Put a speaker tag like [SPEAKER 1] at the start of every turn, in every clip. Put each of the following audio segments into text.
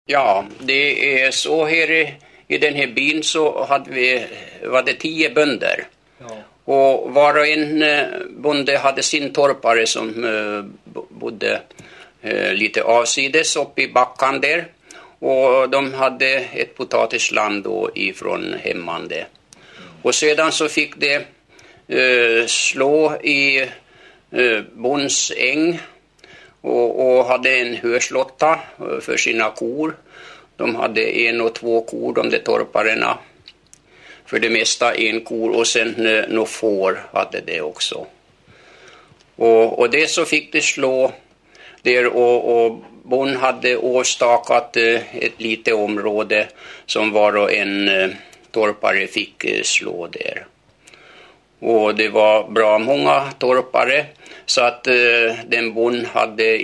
[SPEAKER 1] Ja, det är så här i den här byn så var det 10 bönder. Ja. Och var och en bonde hade sin torpare som bodde lite avsides uppe i backan där. Och de hade ett potatisland då ifrån hemmande. Och sedan så fick de slå i bonds äng och hade en hörslotta för sina kor. De hade 1 och 2 kor, de där torparna. För det mesta 1 kor och sen några får hade det också. Och det så fick de slå där och bon hade åstakat ett litet område som var och en torpare fick slå där. Och det var bra många torpare så att den bon hade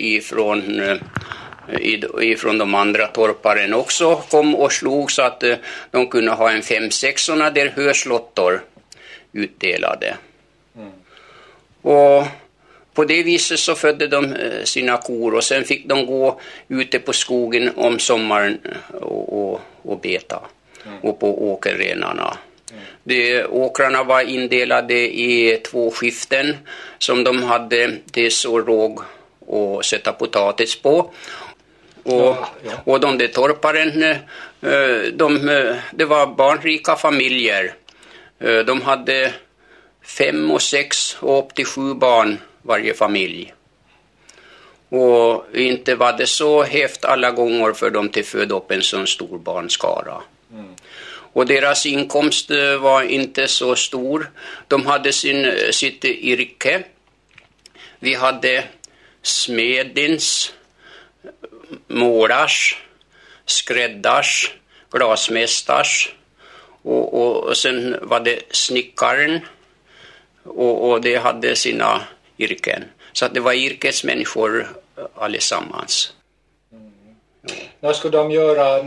[SPEAKER 1] ifrån de andra torparen också kom och slog så att de kunde ha en 5-6 sådana där hörslottor utdelade. Och på det viset så födde de sina kor och sen fick de gå ute på skogen om sommaren och beta och på åkerrenarna. Åkrarna var indelade i 2 skiften som de hade dels och råg och sätta potatis på. Och de där torparen, det var barnrika familjer. De hade 5 och 6 och upp till 7 barn varje familj. Och inte var det så häft alla gånger för dem till föda upp en sån stor barnskara. Och deras inkomst var inte så stor. De hade sitt yrke. Vi hade smedins, målars, skräddars, glasmästars och sen var det snickaren och det hade sina yrken. Så att det var yrkesmänniskor allesammans.
[SPEAKER 2] När skulle de göra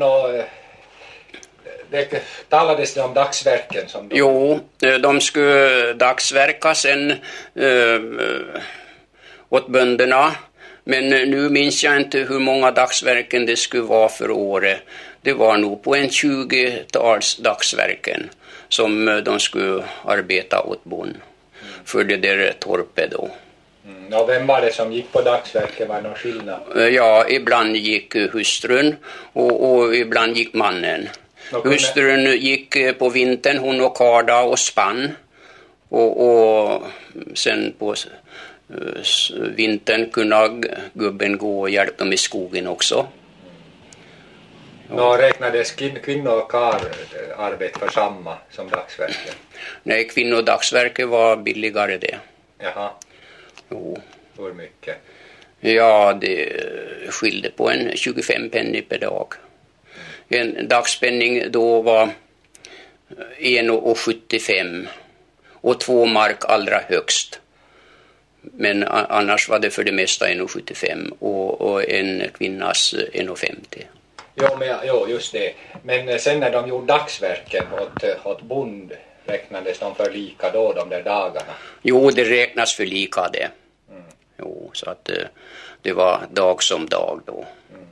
[SPEAKER 2] det talades det om dagsverken som
[SPEAKER 1] Jo, de skulle dagsverka sen åt bönderna. Men nu minns jag inte hur många dagsverken det skulle vara för året. Det var nog på en 20-tals dagsverken som de skulle arbeta åt bon. För det där torpet då.
[SPEAKER 2] Och vem var det som gick på dagsverken? Var det någon skillnad?
[SPEAKER 1] Ja, ibland gick hustrun och ibland gick mannen. Hustrun gick på vintern, hon och karda och spann. Och sen på vintern kunde gubben gå och hjälpa dem i skogen också.
[SPEAKER 2] Räknades kvinnor och kar arbete för samma som dagsverken?
[SPEAKER 1] Nej, kvinnodagsverket var billigare det.
[SPEAKER 2] Jaha.
[SPEAKER 1] Jo.
[SPEAKER 2] Hur mycket?
[SPEAKER 1] Ja, det skilde på en 25 penny per dag. En dagspenning då var 1,75 och 2 mark allra högst. Men annars var det för det mesta 1,75 och en kvinnas 1,50.
[SPEAKER 2] Jo, just det. Men sen när de gjorde dagsverken åt bond räknades de för lika då de där dagarna?
[SPEAKER 1] Jo, det räknas för lika det. Jo, så att det var dag som dag då.